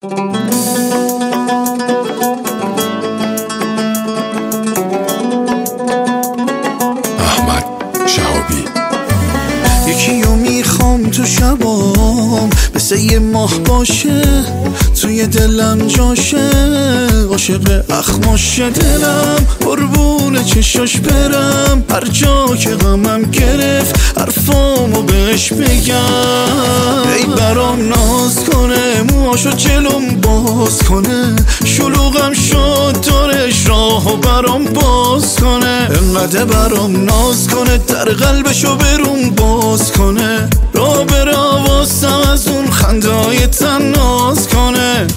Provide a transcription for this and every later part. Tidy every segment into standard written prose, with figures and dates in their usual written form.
احمد شهابی. یکیو میخوام تو شبام مثل یه ماه باشه، توی دلم جاشه، عاشق اخماشه دلم، قربون چشاش برم، هر جا که غمم گرفت حرفامو بهش بگم. ای برام ناز کنه، موهاشو جلوم باز کنه، شلوغم شد دورش راهو برام باز کنه، انقدر برام ناز کنه، در قلبشو بروم باز کنه، را بره آوازم از اون خندای تن ناز کنه.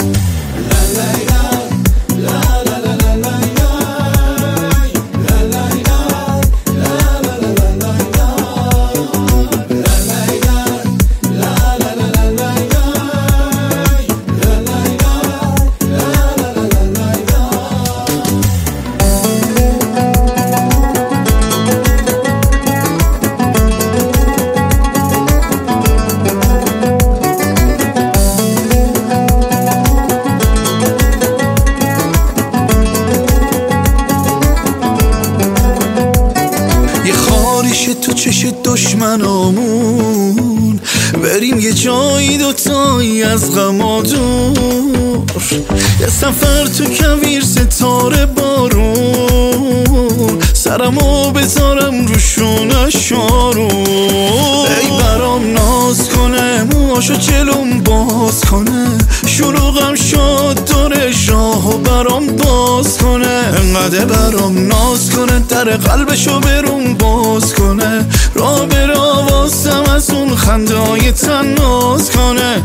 تو چش دشمنامون بریم یه جایی دوتایی از غما دور، یه سفر تو کویر ستاره بارون، سرمو بذارم رو شونش آروم. ای برام ناز کنه، موهاشو جلوم باز کنه، شلوغم شد دورش راهو برام باز کنه، انقدر برام ناز کنه، در قلبشو بروم باز کنه، را بره آوازم از اون خندای تن ناز کنه.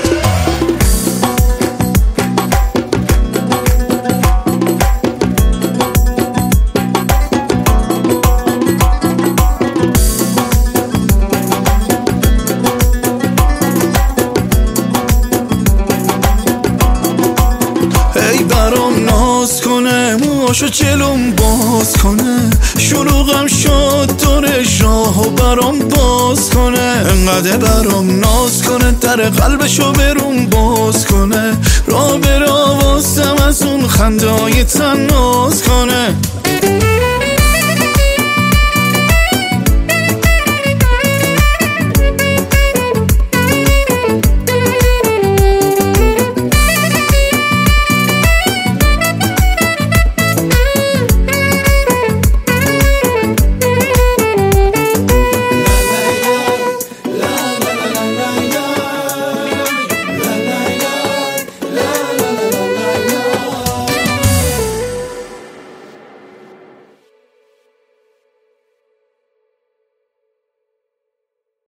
ای برام ناز کنه، موهاشو جلوم باز کنه، شلوغم شد دورش راهو برام باز کنه، انقدر برام ناز کنه، در قلبشو بروم باز کنه، را بره آوازم از اون خندای تن ناز کنه.